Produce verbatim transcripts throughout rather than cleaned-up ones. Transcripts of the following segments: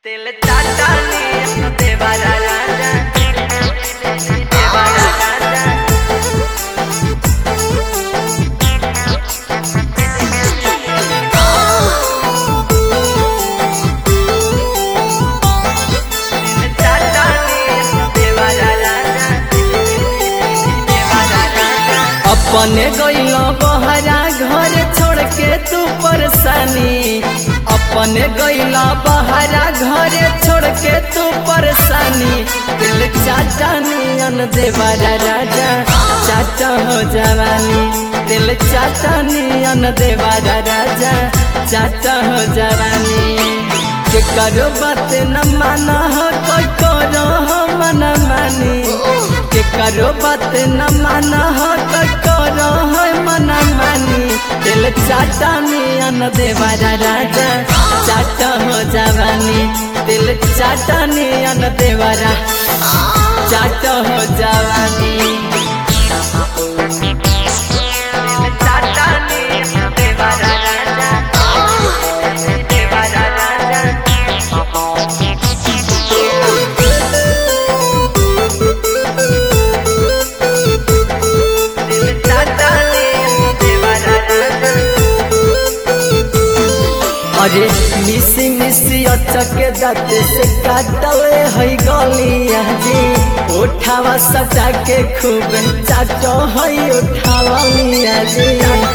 दिल चाचा ने देवारा राजा देवारा राजा दिल चाचा ने देवारा राजा देवारा राजा अपने गइलो बहरा घर छोड़ के तू परेशानी अपने गइला बहरा घर छोड़ के तू परेशानी दिल चाचा नियन देवारा राजा चाचा हो जवानी दिल चाचा नियन देवारा राजा चाचा हो जवानी के करो बात न माना हो कोई करो हो मन मानी के करो बात न माना हो कोई करो हो मन मानी दिल चाचा नियन देवारा राजा चाचा हो जवानी दिल चाचा नियन देवारा चाचा हो जवानी दिल चाचा ने देवारा राजा देवारा राजा दिल चाचा ने देवारा राजा अरे मिसी मिसी अचके जाते से काटले है गलिया जी उठावा सटा के खूब चाटो है उठावा लिया जी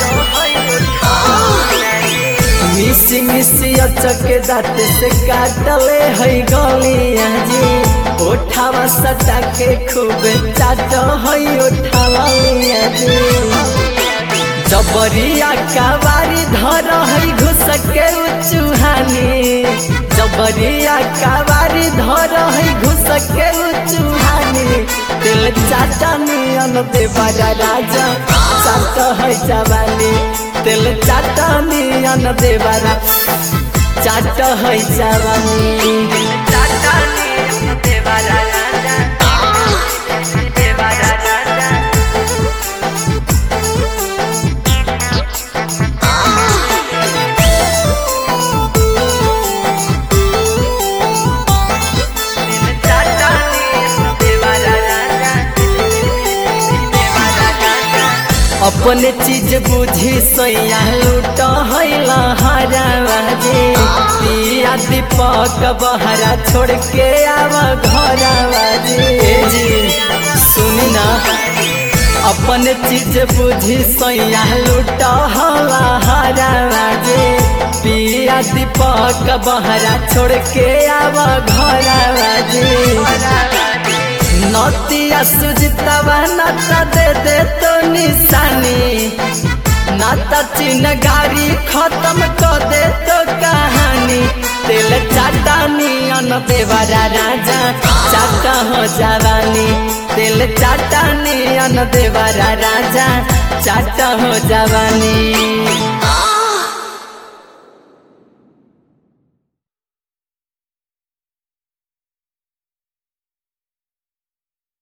मिसी मिसी अचके जाते से काटले है गलिया जी उठावा सटा के खूब चाटो है उठावा लिया जी जबरिया कावारी धर है घुस के चूहानी जबरिया कावारी धर है घुस के चूहानी दिल चाचा नियन देवारा राजा चाचा है जवानी दिल चाचा नियन देवारा चाचा है जवानी चाचा ने देवारा राजा देवारा राजा दिल चाचा ने देवारा राजा देवारा राजा अपने चीज बुझी सैया लूट हैला हराबाजी पिया दीपक बहरा छोड़ के आव घरबाजी जी सुनी ना अपने चीज बुझी सैया लूट हला हराबाजी पिया दीपक बहरा छोड़ के आव घरबाजी नतिया सुजितवा नाता दे दे तो निशानी नाता चिन्ह गाड़ी खत्म कर दे तो कहानी दिल चाटा नियन देवारा राजा चाटा हो जवानी दिल चाटा नियन देवारा राजा चाटा हो जवानी।